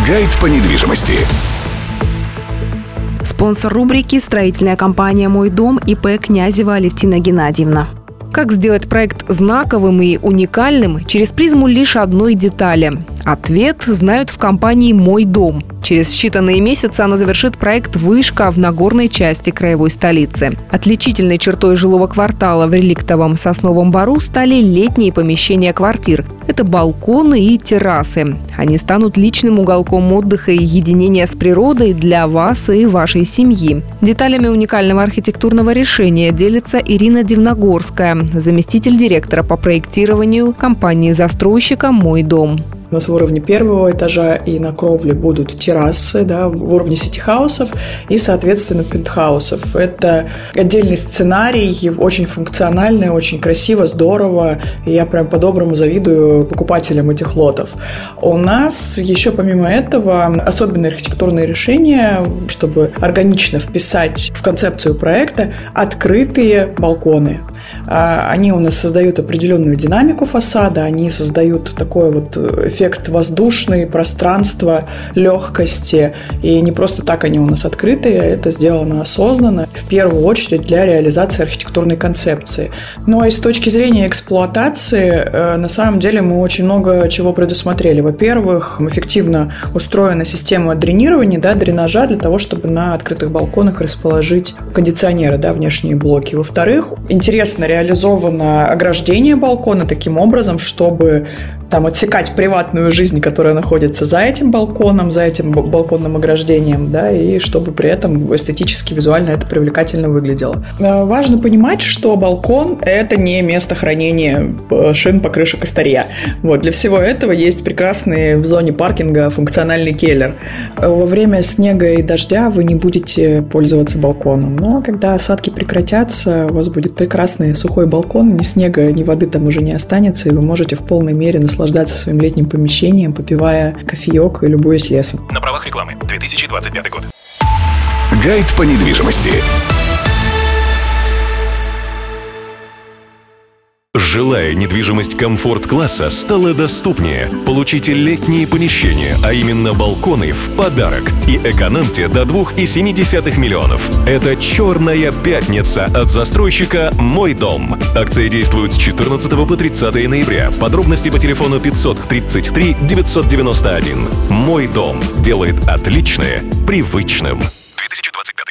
Гайд по недвижимости. Спонсор рубрики — строительная компания «Мой дом» ИП Князева Алевтина Геннадьевна. Как сделать проект знаковым и уникальным через призму лишь одной детали? Ответ знают в компании «Мой дом». Через считанные месяцы она завершит проект «Вышка» в Нагорной части краевой столицы. Отличительной чертой жилого квартала в Реликтовом Сосновом Бору стали летние помещения квартир. Это балконы и террасы. Они станут личным уголком отдыха и единения с природой для вас и вашей семьи. Деталями уникального архитектурного решения делится Ирина Дивногорская, заместитель директора по проектированию компании-застройщика «Мой дом». У нас в уровне первого этажа и на кровле будут террасы, в уровне сити-хаусов и, соответственно, пентхаусов. Это отдельный сценарий, очень функциональный, очень красиво, здорово. И я прям по-доброму завидую покупателям этих лотов. У нас еще помимо этого особенные архитектурные решения, чтобы органично вписать в концепцию проекта открытые балконы. Они у нас создают определенную динамику фасада, они создают такой вот эффект воздушный, пространства, легкости. И не просто так они у нас открытые, это сделано осознанно, в первую очередь для реализации архитектурной концепции. Но и с точки зрения эксплуатации, на самом деле мы очень много чего предусмотрели. Во-первых, эффективно устроена система дренирования, дренажа для того, чтобы на открытых балконах расположить кондиционеры, внешние блоки. Во-вторых, интересно реализовано ограждение балкона таким образом, чтобы отсекать приватную жизнь, которая находится за этим балконом, за этим балконным ограждением, и чтобы при этом эстетически, визуально это привлекательно выглядело. Важно понимать, что балкон – это не место хранения шин, покрышек и старья. Для всего этого есть прекрасный в зоне паркинга функциональный келлер. Во время снега и дождя вы не будете пользоваться балконом, но когда осадки прекратятся, у вас будет прекрасный сухой балкон, ни снега, ни воды там уже не останется, и вы можете в полной мере наслаждаться своим летним помещением, попивая кофеек и любуясь лесом. На правах рекламы. 2025 год. Гайд по недвижимости. Жилая недвижимость комфорт-класса стала доступнее. Получите летние помещения, а именно балконы, в подарок. И экономьте до 2,7 миллионов. Это «Черная пятница» от застройщика «Мой дом». Акция действует с 14 по 30 ноября. Подробности по телефону 533 991. «Мой дом» делает отличное привычным. 2025.